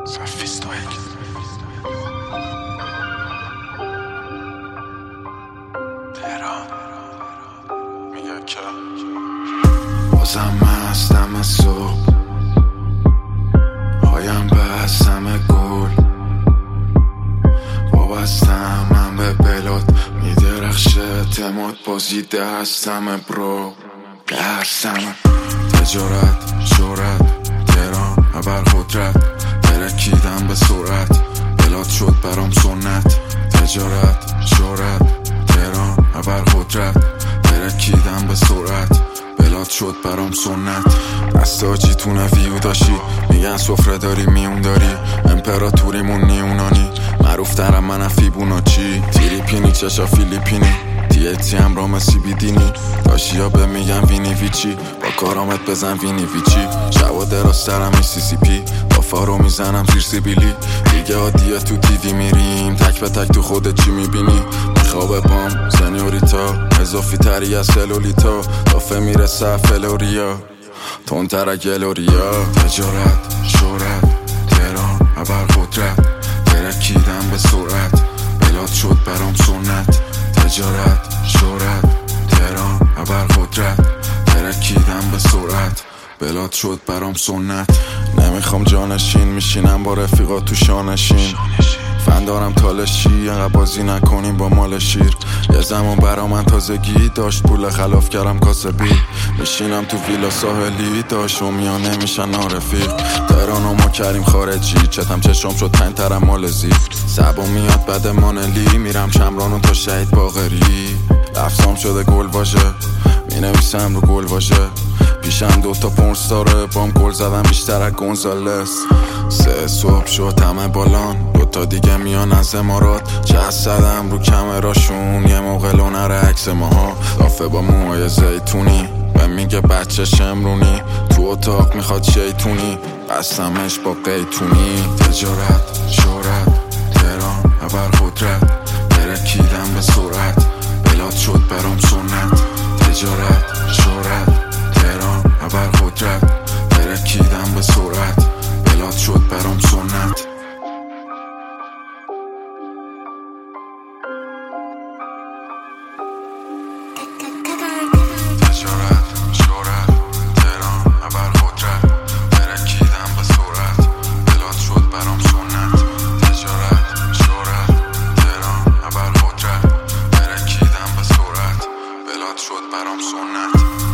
Sophistoic. تهران میگه که بازم هستم از صبح پایم بستم گل وابستم من به بلاد میدرخشه تماد بازیده هستم برو هستم تجارت شهرت تهران ابر قدرت ترکیدم به سرعت بلاد شد برام سنت تجارت شهرت تهران ابر قدرت ترکیدم به سرعت بلاد شد برام سنت دستاجی تو نویو داشی میگن سفره داری میون داری امپراتوریمون نیونانی معروف ترم من فیبونا چی تیریپینی چشا فیلیپینی دیتی هم را مسی بیدینی داشی ها به میگن وینی ویچی با کارامت بزن وینی ویچی شوا دراسترم میسیسیپی با فارو میزنم زیر سیبیلی دیگه عادیه تو تیوی میریم تک به تک تو خودت چی میبینی میخوابه پام سنیوریتا اضافی تری از سلولیتا دافه میرسه فلوریا تونتر گلوریا تجارت شهرت تهران ابر قدرت ترکیدم به سرعت بلاد شد برام سنت تجارت شهرت تهران ابر قدرت ترکیدم به سرعت بلاد شد برام سنت نمیخوام جانشین میشینم با رفیقا تو شانشین فن دارم تالشی انقدر بازی نکنیم با مال شیر یه زمان برا من تازگی داشت پول خلاف کردم کاسبی میشینم تو ویلا ساحلی داشت و میانه میشن نارفیق تهران و ما کریم خارجی چتم چشم شد تنترم مال زیفت سبا میاد بد مانلی میرم شمرانو تا شهید باقری لفظام شده گل واژه مینویسم رو گل واژه پیشم دوتا پورنستاره بام گل زدم بیشتر از گونزالس 3 صبح شد همه بالان دوتا دیگه میان از امارات جسدم رو کمراشون یه موقع لونر عکس ماها دافه با موهای زیتونی و میگه بچه شمرونی تو اتاق میخواد شیطونی بستمش با قیتونی تجارت شهرت تهران ابر قدرت ترکیدم به سرعت بلاد شد برام سنت تجارت شهرت تهران ابر قدرت ترکیدم به سرعت بلاد شد برام سنت برام سنت